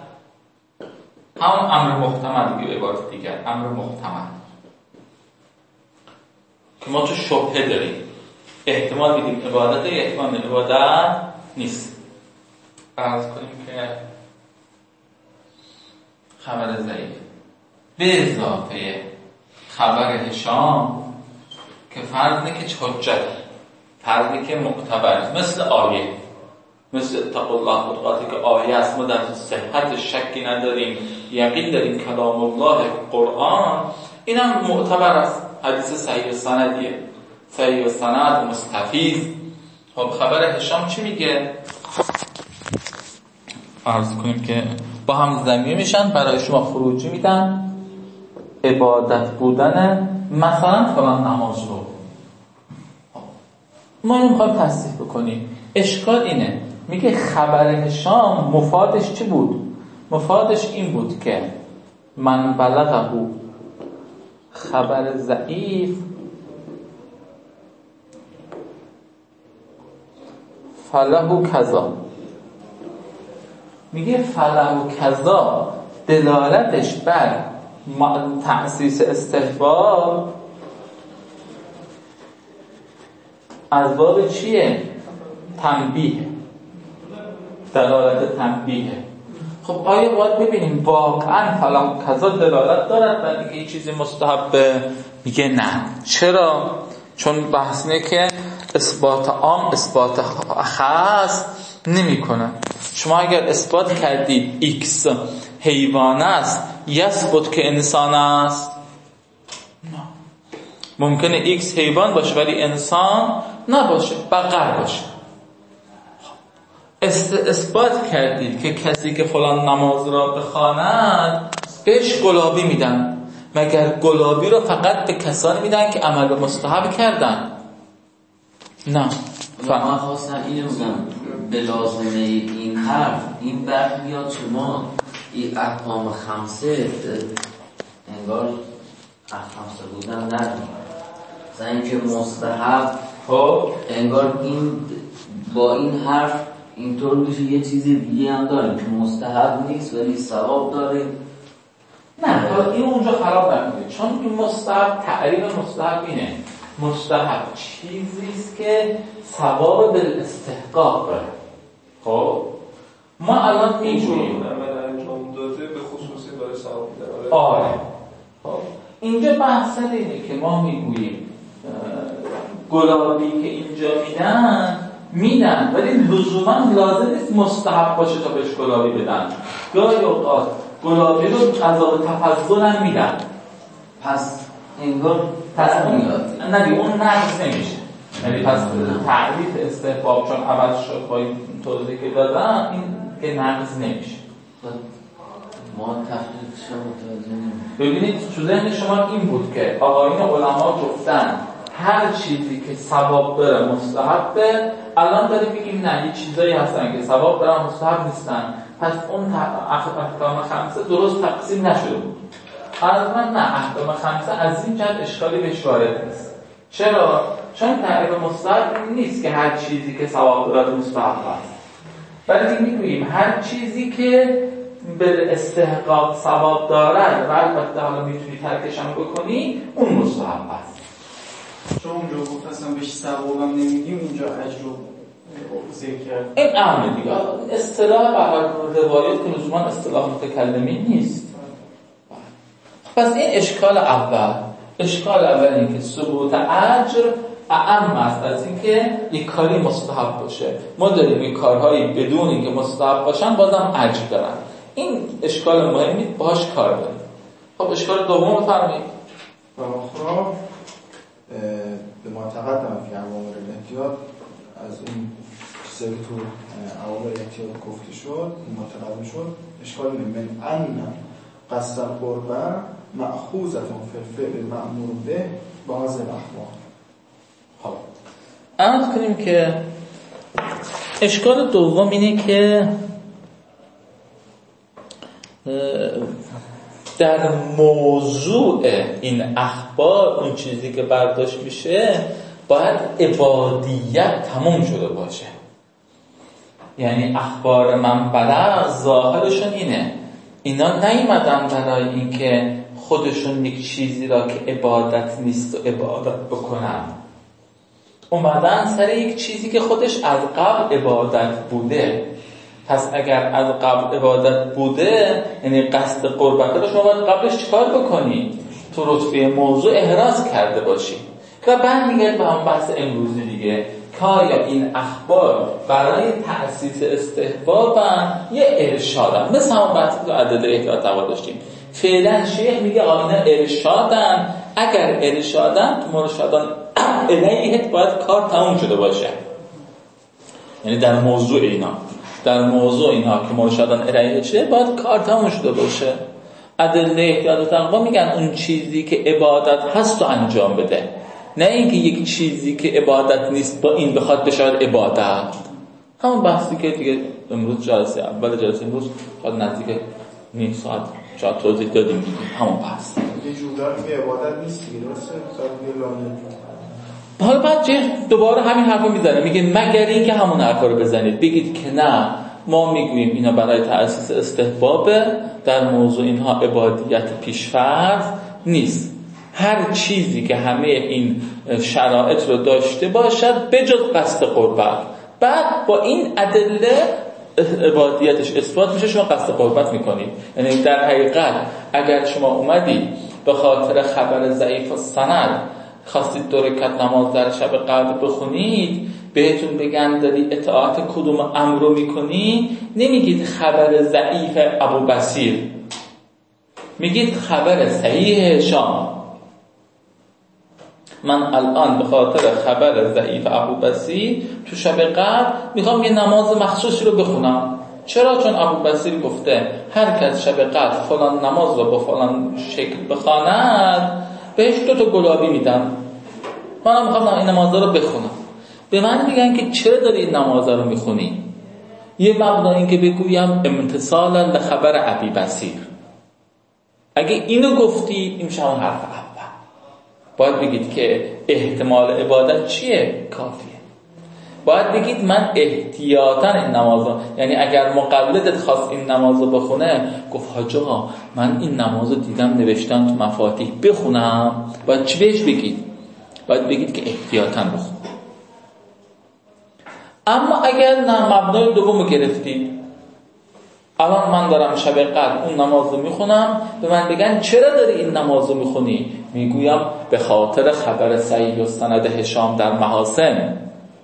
همون امر محتمل دیگه، به عبارت دیگر امر محتمل که ما تو شبهه داریم، احتمال میدیم عبادت، احتمال عبادت نیست. فرض کنیم که خبر ضعیف به اضافه خبر هشام که فرض نه که حجت، فرض نه که معتبر، مثل آیه، مثل اتقوا الله خطقاتی که آیه است، ما در صحت شکی نداریم، یقین داریم کلام الله قرآن، این هم معتبر است، حدیث صحیح سندیه، صحیح سند مستفیض. خب خبر هشام چی میگه؟ عرض کنیم که با هم ضمیمه میشن، برای شما خروجی میدن عبادت بودن مثلا فلان نماز رو. ما رو میخوایم تصدیق بکنیم. اشکال اینه، میگه خبر هشام مفادش چی بود؟ مفادش این بود که من بلغه خبر ضعیف فله کذا. میگه فله کذا دلالتش بر تأسیس استحباب از باب چیه؟ تنبیه، دلالت تنبیه. خب آیا باید ببینیم واقعا فلان کذا دلالت دارد بر اینکه این چیزی مستحبه؟ میگه نه. چرا؟ چون بحث اینه که اثبات عام اثبات خاص نمی کنه. شما اگر اثبات کردید ایکس حیوان است، یثبت که انسان است؟ نه. ممکنه ایکس حیوان باشه ولی انسان نباشه، بقر باشه. اثبات کردید که کسی که فلان نماز را بخواند بهش گلابی میدن، مگر گلابی رو فقط به کسانی میدن که عمل مستحب کردن؟ نه. من خواستم اینو بگم به لازمه این حرف این برمیاد شما این احکام خمسه انگار احکام خمسه بودن نداریم مثلا اینکه مستحب خب انگار این با این حرف اینطور میشه یه چیزی دیگه هم داریم که مستحب نیست ولی ثواب داره. نه این اونجا خراب نکنید، چون این مستحب تعریف مستحب اینه مستحب چیزی است که ثواب بالاستحقاق داره. خب ما الان میگوییم عمل انجام داده به خصوصی داره ثواب داره. آره خب اینجا بحث اینه که ما میگوییم گلابی که اینجا میدن میدن ولی لزوما لازم نیست مستحب باشه تا بهش گلابی بدن. گاهی اوقات گلابی رو قضا تفضل هم میدن، پس انگار پس میاد نه دیگه اون نقض نمیشه. یعنی پس تعریف استحباب چون عوض شد با این توضیحی که دادم این که نقض نمیشه. ما تفریقش رو متوجه نمیشه. ببینید تو ذهن شما این بود که آقایون علما گفتن هر چیزی که ثواب داره مستحبه، الان داریم میگیم نه یه چیزایی هستن که ثواب دارن مستحب نیستن، پس اون احکام خمسه درست تقسیم نشده بود. حتما نه احکام خمسه از این جهت اشکالی بهش وارد نیست. چرا؟ چون تعریف مستحب نیست که هر چیزی که ثواب داره مستحب است، بلکه میگوییم هر چیزی که به استحقاق ثواب دارد و البته حالا میتونی ترکش هم بکنی اون مستحب است. چون اونجا گفت اصلا بهش ثوابم نمیگیم اینجا اجر رو ذکر کرد. این امر دیگه اصطلاح بر روایت که لزوما اصطلاح متکلمین نیست. پس این اشکال اول اشکال اول این که ثبوت اجر اعم است از اینکه یک کاری مستحب باشه. ما داریم این کارهایی بدون اینکه مستحب باشن بازم اجر دارن. این اشکال مهمی باهاش کار داریم. خب اشکال دوم بفرمایید. و آخرا به ما تقدم که عوامر الاحتیاط از این چیزی تو عوامر الاحتیاط گفته شد متقدم شد اشکال من ان قصد القربه مأخوذة فی الفعل مأمور به بعض الاحوال. خب عرض کنیم که اشکال دوم اینه که در موضوع این اخبار اون چیزی که برداشت میشه باید عبادیت تموم شده باشه. یعنی اخبار من بلغ ظاهرشون اینه اینا نیومدن برای اینکه خودشون یک چیزی را که عبادت نیست و عبادت بکنن، اومدن سر یک چیزی که خودش از قبل عبادت بوده. پس اگر از قبل عبادت بوده یعنی قصد قربت رو شما باید قبلش چیکار بکنی؟ تو رتبه موضوع احراز کرده باشی. و بعد میگه به هم بحث امروزی دیگه که آیا این اخبار برای تأسیس استحبابن یا ارشادن؟ مثل همون بحثی که عدد احتیاط توا داشتیم. فعلا شیخ میگه آینا ارشادن، اگر ارشادن تو مرشدان الیهت باید کار تموم شده باشه. یعنی در موضوع اینا در موضوع اینا که مرشدان الیهت شده باید کار تموم شده باشه. ادله احتیاط و تقوا میگن اون چیزی که عبادت هست رو انجام بده، نه اینکه یک چیزی که عبادت نیست با این بخواد بشه عبادت. همون بحثی که دیگه امروز جلسه اول جلسه امروز شاید نزدیک نیم ساعت شاید توضیح دادیم دیگه همون بحث. یه جوردار که عبادت نیست دیگه درسته؟ شاید یه لانه حالا بعد چه دوباره همین حرفو میزنه، میگه مگر اینکه همون حرفا رو بزنید بگید که نه ما میگوییم اینا برای تأسیس استحبابه، در موضوع اینها عبادیت پیش‌فرض نیست. هر چیزی که همه این شرایط رو داشته باشد بجز قصد قربت، بعد با این ادله عبادیتش اثبات میشه، شما قصد قربت میکنید. یعنی در حقیقت اگر شما اومدید به خاطر خبر ضعیف و سند خواستید دو رکعت نماز در شب قدر بخونید، بهتون بگن داری اطاعت کدوم امر رو میکنی، نمیگید خبر ضعیف ابو بصیر، میگید خبر صحیح شام. من الان به خاطر خبر ضعیف ابو بصیر تو شب قدر میخوام یه نماز مخصوصی رو بخونم. چرا؟ چون ابو بصیر گفته هر کس شب قدر فلان نماز رو با فلان شکل بخواند بهش دو تا گلابی میدم. منم میخوام این نماز رو بخونم. به من میگن که چرا داری این نماز رو میخونی؟ یه مبنا این که بگویم امتصالا لخبر ابی بصیر. اگه اینو گفتی این میشه اون حرف اول. باید بگید که احتمال عبادت چیه؟ کافیه. باید بگید من احتیاطاً این نمازو، یعنی اگر مقلدت خواست این نمازو بخونه گفت حاج آقا من این نمازو دیدم نوشتن تو مفاتیح بخونم، باید چی بهش بگید؟ باید بگید که احتیاطاً بخون. اما اگر نه مبنای دومو گرفتید، الان من دارم شب قدر اون نمازو میخونم، به من بگن چرا داری این نمازو میخونی؟ میگویم به خاطر خبر صحیح و سند هشام در محاسن.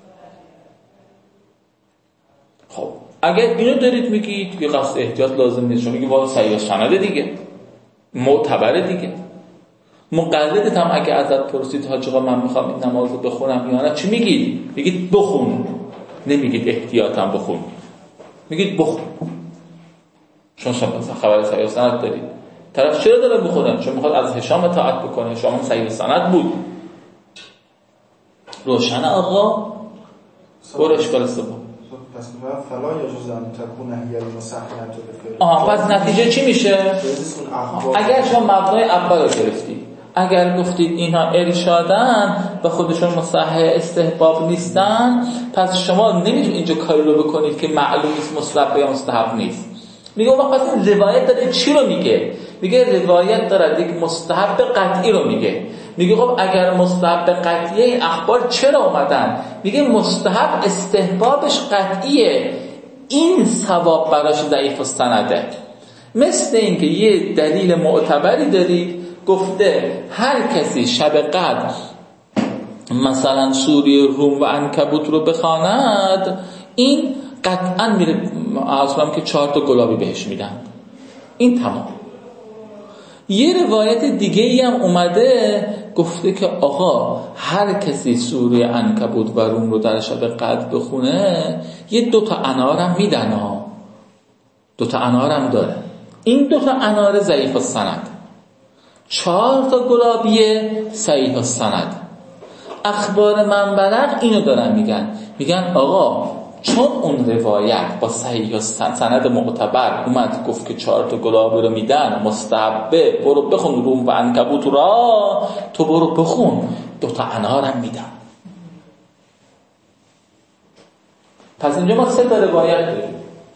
خب اگر اینو دارید میگید یه قصد احتیاط لازم نیست، چون میگی والا صحیح و سنده دیگه، معتبره دیگه. مقلدت هم اگه ازت پرسید حاج آقا من میخوام این نمازو بخونم یا نه، چی میگید؟ میگید بخون، نمیگید احتیاطاً بخون، میگید بخون. چون شما خبر صحیح و سند دارید. طرف چرا داره بخونه؟ چون میخواد از هشام اطاعت بکنه، هشام هم صحیح و سند بود. روشن آقا؟ برو اشکال سوم. پس میگم فلا یجوز ان تکون هی المسحنه بفعل. آها پس نتیجه چی میشه؟ اگر شما مبنای اول رو گرفتید، اگر گفتید اینها ارشادن و خودشون مصحح استحباب نیستن، پس شما نمیتونید اینجا کاری رو بکنید که معلوم نیست مستحب یا مستحب نیست. میگه اون وقت این روایت داره چی رو میگه؟ میگه روایت داره یک مستحب قطعی رو میگه. میگه خب اگر مستحب قطعیه این اخبار چرا اومدن؟ میگه مستحب استحبابش قطعیه، این ثواب براش ضعیف السنده. مثل اینکه یه دلیل معتبری دارید گفته هر کسی شب قدر مثلا سوره روم و عنکبوت رو بخواند این قطعا میره اصلا که چهار تا گلابی بهش میدن، این تمام. یه روایت دیگه ای هم اومده گفته که آقا هر کسی سوره عنکبوت و روم رو در شب قدر بخونه یه دوتا انار هم میدن ها، دوتا انار هم داره. این دوتا انار ضعیف السند، چهار تا گلابیه صحیح السند. اخبار منبلغ اینو دارن میگن، میگن آقا چون اون روایت با صحیح و سند معتبر اومد گفت که چهار تا گلابی رو میدن مستحبه، برو بخون روم و عنکبوت را، تو برو بخون دوتا انارم میدن. پس اینجا ما سه تا روایت داریم.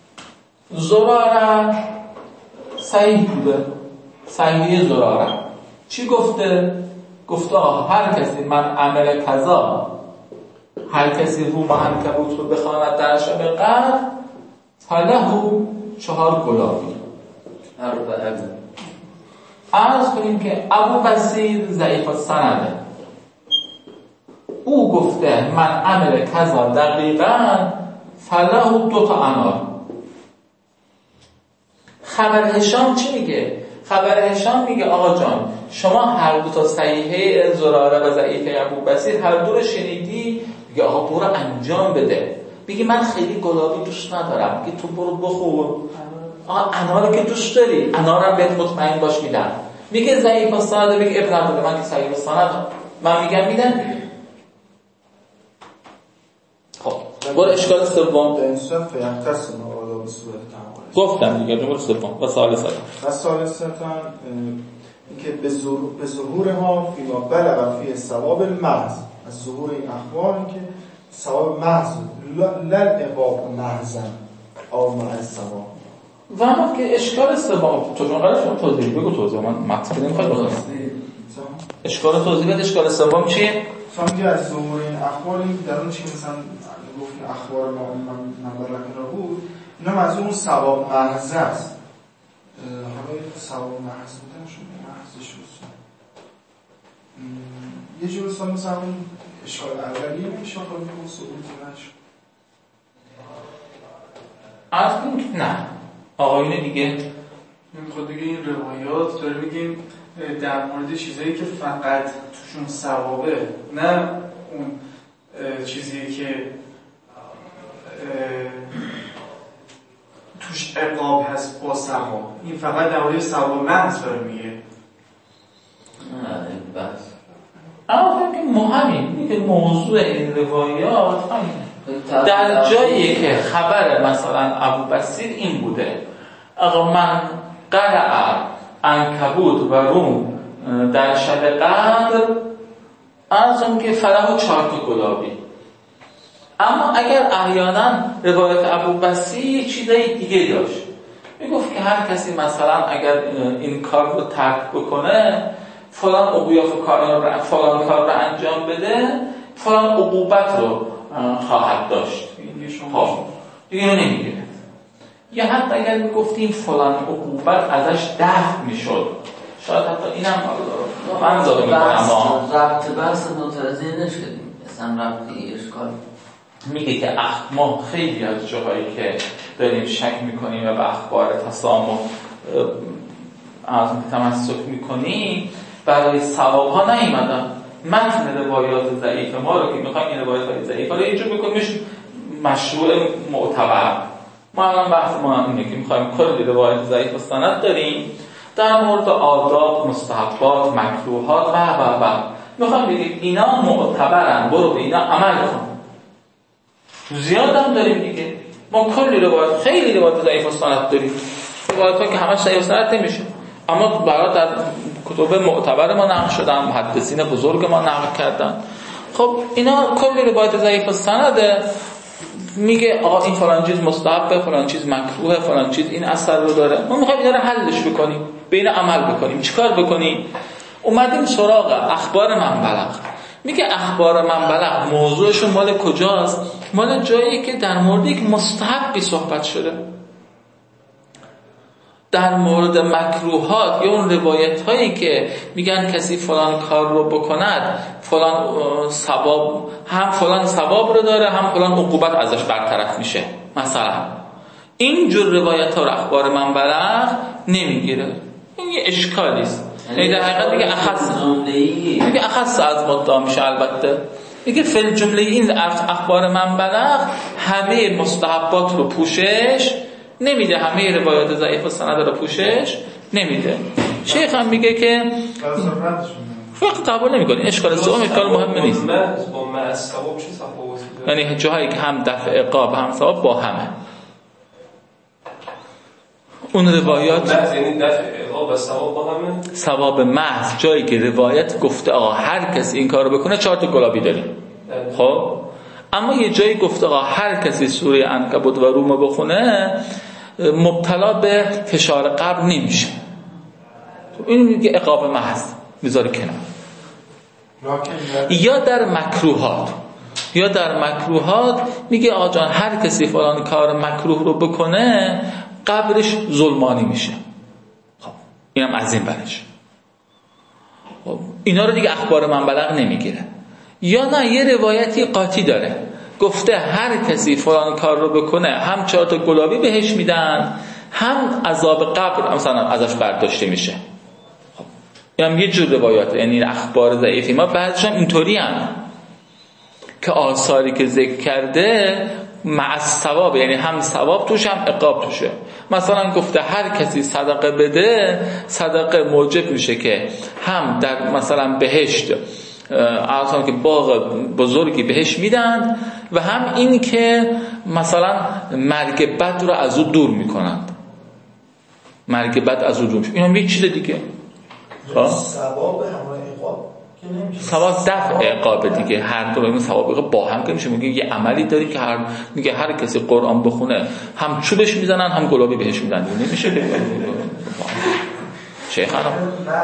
زراره صحیح بوده، صحیح زراره چی گفته؟ گفته هر کسی من عمل کذا، هر کسی روم و عنکبوت رو بخواند در شب قدر فله چهار گلابی. عرض کنیم که ابو بصیر ضعیف السنده، او گفته من عمل کذا دقیقاً فله دو تا انار. خبر هشام چی میگه؟ خبر هشام میگه آقا جان شما هر دو تا صحیحه زراره و ضعیفه ابو بصیر هر دو رو شنیدی، میگه آقا برو انجام بده. میگه من خیلی گلابی دوست ندارم، میگه تو برو بخور. آقا انار که دوست داری، انارم بهت مطمئن باش میدم. میگه ضعیف السند، میگه ابن عبد من که صحیح السند من میگم میدن. خب برو اشکال سوم. انصاف فیختص نوعادا به صورت تمام گفتم دیگه جمهور سوم و ثالثا و ثالثا اینکه به ظهور ها فیما بلغ فی ثواب المحض، از ظهور این اخبار اینکه ثواب محض لل عقاب محضن او مع الثواب. و اما که اشکال سوم تو چون قرارش اون توضیح بگو، توضیح من متن نمیخواد بخونم. اشکال توضیح بده. اشکال سوم چیه؟ فهمیدی از ظهور این اخبار این در اون چی مثلا گفت اخبار ما منبر را بود، اینا از اون ثواب محض است. حالا ثواب محض بودن شون محضش بود یه جور مثلا مثلا اون اشکال اولیه نمیشه خواهی که اون ثبوت نشد. از این نه آقایون دیگه نمیخواد دیگه این روایات داره میگیم در مورد چیزایی که فقط توشون ثوابه، نه اون چیزی که توش عقاب هست با ثواب. این فقط در مورد ثواب محض داره میگه. بس اما فکر مهمی میگه موضوع این روایات همینه. در جایی که خبر مثلا ابو بصیر این بوده آقا من قرع عنکبوت و روم در شب قدر از اون که فرح و چهار تا گلابی. اما اگر احیانا روایت ابو بصیر چیزای دیگه داشت، میگفت که هر کسی مثلا اگر این کار رو ترک بکنه فلان عقوبت کار فلان کار رو انجام بده فلان عقوبت رو خواهد داشت. خب دیگه رو نمیگیره. یا حتی اگر میگفتیم فلان عقوبت ازش دفع میشد، شاید حتی اینم من زاده میکنم اما ربط بحث متوجه نشدیم اصلا ربطی اشکال میگه که اخ ما خیلی از جاهایی که داریم شک میکنیم و به اخبار تسامح از تمسک میکنیم برای ثواب ها نیومدن. متن روایات ضعیف ما رو که میخوایم این روایات های ضعیف رو اینجور بکنیمش مشروع معتبر. ما الان بحث ما اینه که میخوایم کلی روایات ضعیف و سند داریم در مورد آداب، مستحبات، مکروهات و و و میخوایم بگیم اینا معتبرن، برو به اینا عمل کن. زیاد هم داریم دیگه، ما کلی روایات خیلی روایات ضعیف و سند داریم، روایات ها که همش ضعیف و سند نمیشه اما برای در کتب معتبر ما نقل شدن، محدثین بزرگ ما نقل کردن. خب اینا کلی روایات ضعیف و سنده، میگه آقا این فلان چیز مستحبه، فلان چیز مکروهه، فلان چیز این اثر رو داره. ما میخوایم اینا رو حلش بکنیم، به اینا عمل بکنیم. چیکار بکنیم؟ اومدیم سراغ اخبار من بلغ. میگه اخبار من بلغ موضوعشون مال کجاست؟ مال جایی که در مورد یک مستحبی صحبت شده. در مورد مکروهات یا اون روایت هایی که میگن کسی فلان کار رو بکند فلان ثواب، هم فلان ثواب رو داره هم فلان عقوبت ازش برطرف میشه، مثلا این جور روایت ها رو اخبار من بلغ نمیگیره. این یه اشکالی است. یعنی در حقیقت دیگه اخص دیگه اخص از مدعا میشه. البته میگه فل جمله این اخبار من بلغ همه مستحبات رو پوشش نمیده، همه روایات ضعیف و سند رو پوشش نمیده. شیخ هم میگه که فقط قبول نمیکنه. اشکال سوم اشکال مهم نیست. با مع ثواب چه تفاوتی داره؟ یعنی جاهایی که هم دفع عقاب هم ثواب با همه. اون روایات یعنی دفع عقاب و ثواب با همه؟ ثواب محض جایی که روایت گفته آقا هر کسی این کارو بکنه چهار تا گلابی داریم. خب اما یه جایی گفته آقا هر کسی سوره عنکبوت و روم بخونه مبتلا به فشار قبر نمیشه. این میگه عقاب محض میذاره کنار. یا در مکروهات یا در مکروهات میگه آقا جان هر کسی فلان کار مکروه رو بکنه قبرش ظلمانی میشه. خب اینم از این برش. خب اینا رو دیگه اخبار من بلغ نمیگیره. یا نه یه روایتی قاطی داره گفته هر کسی فلان کار رو بکنه هم چهار تا گلابی بهش میدن هم عذاب قبر مثلا ازش برداشته میشه. خب اینم یه جور روایات، یعنی اخبار ضعیفی ما بعضیش هم اینطوری هم که آثاری که ذکر کرده مع ثواب، یعنی هم ثواب توش هم عقاب توشه. مثلا گفته هر کسی صدقه بده صدقه موجب میشه که هم در مثلا بهشت آنها که باغ بزرگی بهش میدن و هم این که مثلا مرگ بد رو از او دور میکنند، مرگ بد از او دور میشه. این هم یک چیز دیگه. ثواب همراه عقاب که نمیشه، ثواب دفع عقاب دیگه. هر دو این ثواب با هم که میشه. میگه یه عملی داری که هر میگه هر کسی قرآن بخونه هم چوبش میزنن هم گلابی بهش میدن. نمیشه دیگه. شیخ خانم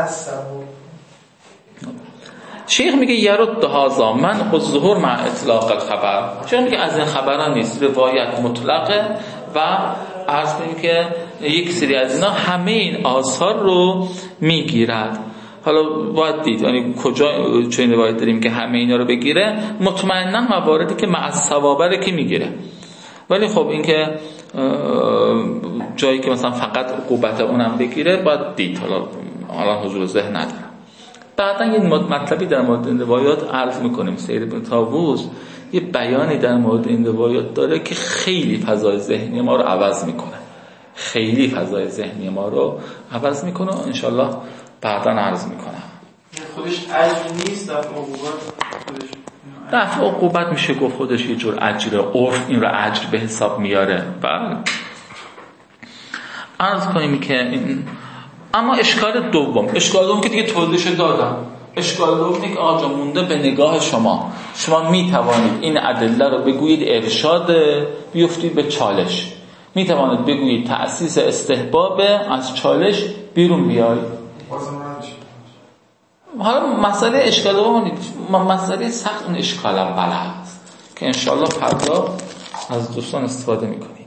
شیخ میگه یرد هذا من الظهور مع اطلاق الخبر. چون میگه از این خبران نیست، روایت مطلقه و عرض کنیم که یک سری از اینا همه این آثار رو میگیرد. حالا باید دید یعنی کجا چه روایت داریم که همه اینا رو بگیره. مطمئنا مواردی که مع الثوابه که میگیره، ولی خب این که جایی که مثلا فقط عقوبت اونم بگیره باید دید. حالا حالا حضور ذهن ندارم. بعدا یه مطلبی در مورد این روایات عرض میکنیم. سید بن طاووس یه بیانی در مورد این روایات داره که خیلی فضای ذهنی ما رو عوض میکنه، خیلی فضای ذهنی ما رو عوض میکنه. انشالله بعدا عرض میکنم. خودش عجب نیست در عقوبت خودش رفع عقوبت میشه گفت خودش یه جور اجره، عرف این رو اجر به حساب میاره. بله عرض کنیم که این اما اشکال دوم، اشکال دوم که دیگه توضیحش دادم، اشکال دوم اینه که آقا جان مونده به نگاه شما، شما میتوانید این ادله رو بگویید ارشاد، بیفتید به چالش، میتوانید بگویید تأسیس استحباب، از چالش بیرون بیاید. حالا مسئله اشکال دوم نیست، مسئله سخت اون اشکال اوله هست که انشالله فردا از دوستان استفاده میکنیم.